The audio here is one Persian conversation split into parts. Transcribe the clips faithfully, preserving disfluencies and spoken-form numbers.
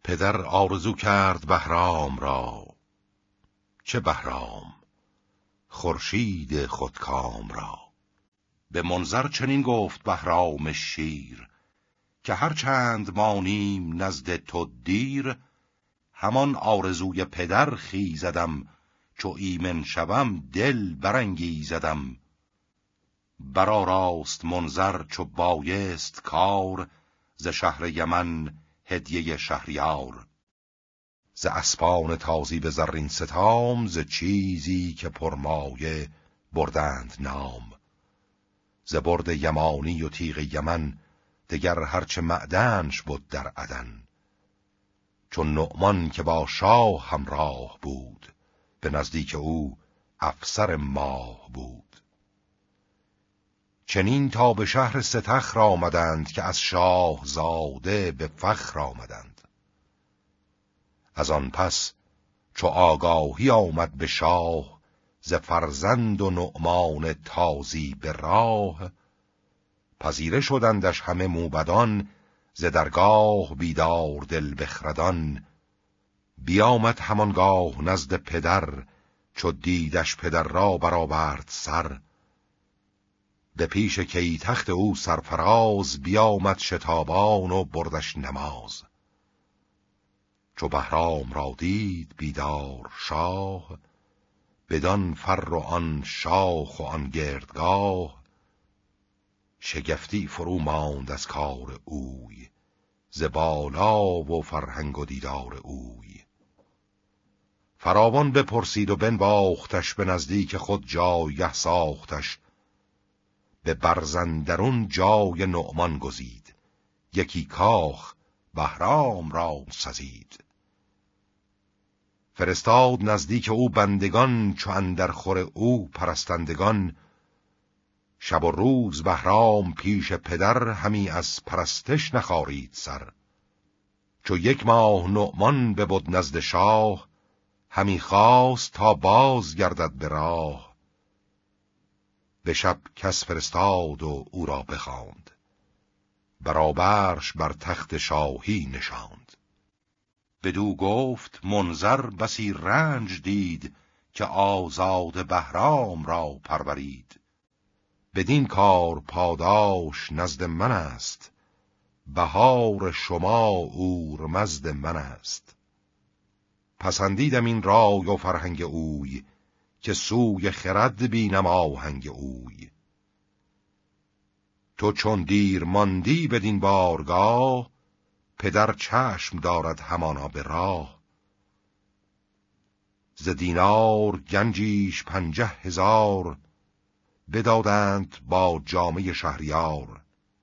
پدر آرزو کرد بهرام را، چه بهرام؟ خورشید خودکام را. به منظر چنین گفت بهرام شیر، که هر چند مانیم نزد تو دیر، همان آرزوی پدر خیزدم، چو ایمن شوم دل برانگیزدم. برآراست منظر چو بایست کار، ز شهر یمن هدیه شهریار. ز اسپان تازی به زرین ستام، ز چیزی که پرمایه بردند نام. ز برد یمانی و تیغ یمن، دگر هرچه معدنش بود در عدن. چون نعمان که با شاه همراه بود، به نزدیک او افسر ماه بود. چنین تا به شهر ستخر آمدند، که از شاه زاده به فخر آمدند. از آن پس چو آگاهی آمد به شاه، ز فرزند و نعمان تازی به راه. پذیره شدندش همه موبدان، ز درگاه بیدار دل بخردان. بیامد همانگاه نزد پدر، چو دیدش پدر را برآورد سر. به پیش کی تخت او سرفراز، بیامد شتابان و بردش نماز. چو بهرام را دید بیدار شاه، بدان فر و آن شاخ و آن گردگاه. شگفتی فرو ماند از کار اوی، ز بالا و فرهنگ و دیدار اوی. فراوان بپرسید و بنواختش، به نزدیک خود جایگه ساختش. به برزندرون جای نعمان گزید، یکی کاخ بهرام را سزید. فرستاد نزدیک او بندگان، چو اندر خور او پرستندگان. شب و روز بهرام پیش پدر، همی از پرستش نخارید سر. چو یک ماه نعمان ببد نزد شاه، همی خواست تا باز گردد به راه. به شب کس فرستاد و او را بخواند، برابرش بر تخت شاهی نشاند. بدو گفت منظر بسی رنج دید، که آزاد بهرام را پرورید. بدین کار پاداش نزد من است، بهار شما اورمزد من است. پسندیدم این رای و فرهنگ اوی، که سوی خرد بینم آهنگ اوی. تو چون دیر ماندی بدین بارگاه، پدر چشم دارد همانا به راه. ز دینار گنجیش پنجه هزار، بدادند با جامه شهریار.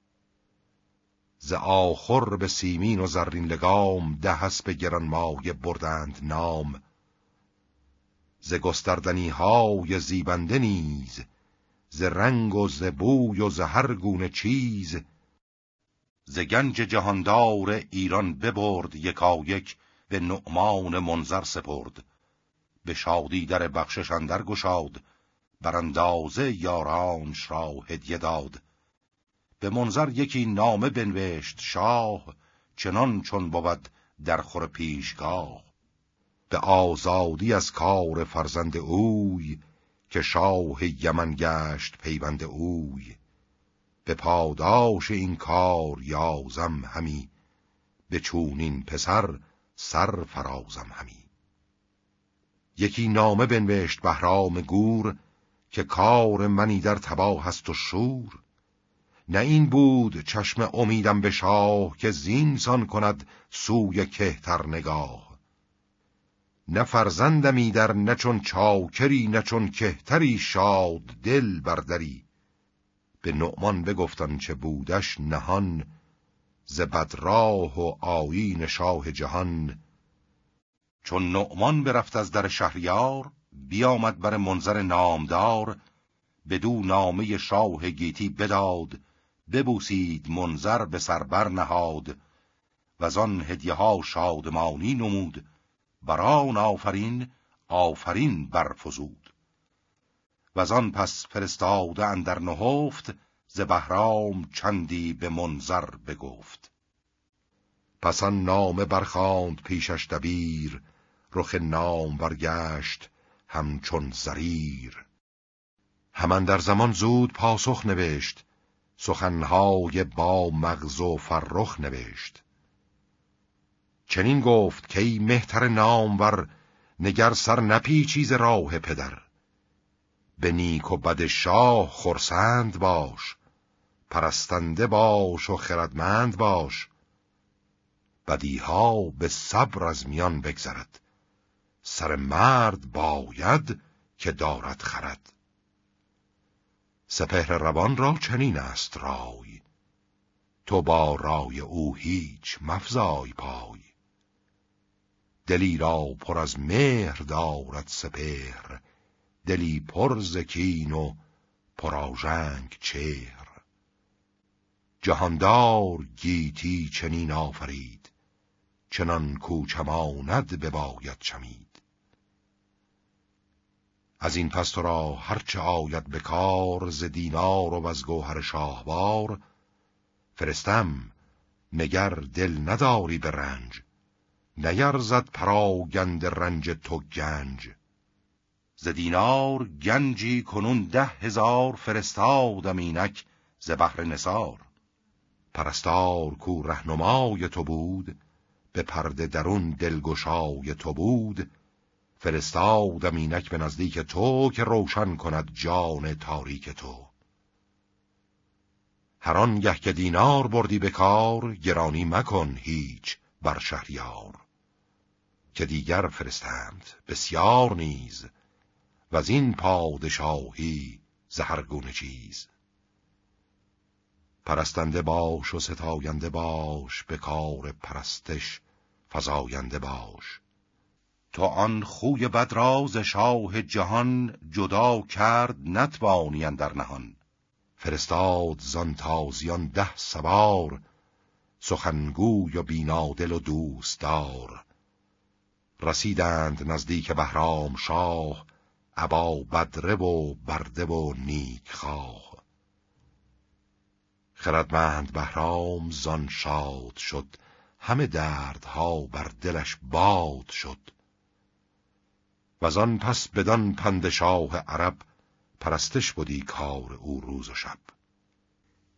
ز آخر به سیمین و زرین لگام، ده اسپ گرانمایه بردند نام. ز گستردنی های زیبنده نیز، ز رنگ و ز بوی و ز هر گونه چیز. ز گنج جهاندار ایران ببرد، یکایک به نعمان منظر سپرد. به شادی در بخشش اندر گشاد، براندازه یارانش را هدیه داد. به منظر یکی نامه بنوشت شاه، چنان چون بود در خور پیشگاه. به آزادی از کار فرزند اوی، که شاه یمن گشت پیوند اوی. به پاداش این کار یازم همی، به چونین پسر سر فرازم همی. یکی نامه بنوشت بهرام گور، که کار منی در تباه است و شور. نه این بود چشم امیدم به شاه، که زینسان کند سوی کهتر نگاه. نه فرزندمی در نه چون چاکری، نه چون کهتری شاد دل بردری. به نعمان بگفتن چه بودش نهان، ز بدراه و آیین شاه جهان. چون نعمان برفت از در شهریار، بیامد بر منظر نامدار. بدو نامه شاه گیتی بداد، ببوسید منظر به سر بر نهاد. وزان هدیه ها شادمانی نمود، بران آفرین آفرین برفزود. وزان پس فرستاده اندر نهفت، ز بهرام چندی به منظر بگفت. پس آن نامه برخواند پیشش دبیر، رخ نام برگشت همچون زریر. همان در زمان زود پاسخ نوشت، سخنهای با مغز و فرخ نوشت. چنین گفت که ای مهتر نامور، نگر سر نپیچی ز راه پدر. به نیک و بد شاه خرسند باش، پرستنده باش و خردمند باش. بدیها به صبر از میان بگذرد، سر مرد باید که دارد خرد. سپهر روان را چنین است رای، تو با رای او هیچ مفزای پای. دلی را پر از مهر دارد سپهر، دلی پر ز کین و پرآژنگ چهر. جهاندار گیتی چنین آفرید، چنان کو چماند بباید چمید. از این پس تو را هرچه آید به کار، ز دینار و از گوهر شاهوار. فرستم نگر دل نداری به رنج، نیرزد پراگنده رنج تو گنج. ز دینار گنجی کنون ده هزار، فرستادم اینک ز بهر نثار. پرستار کو رهنمای تو بود، به پرده درون دلگشای تو بود. فرستادم اینک به نزدیک تو، که روشن کند جان تاریک تو. هر آنگه که دینار بردی به کار، گرانی مکن هیچ بر شهریار. که دیگر فرستند بسیار نیز، وز این پادشاهی ز هر گونه چیز. پرستنده باش و ستاینده باش، به کار پرستش فزاینده باش. تو آن خوی بد را ز شاه جهان، جدا کرد نتوانی اندر نهان. فرستاد زان تازیان ده سوار، سخنگوی و بینادل و دوستدار. رسیدند نزدیک بهرام شاه، ابا بدره و برده و نیک خواه. خردمند بهرام زان شاد شد، همه دردها بر دلش باد شد. وزان پس بدان پند شاه عرب، پرستش بودی کار او روز و شب.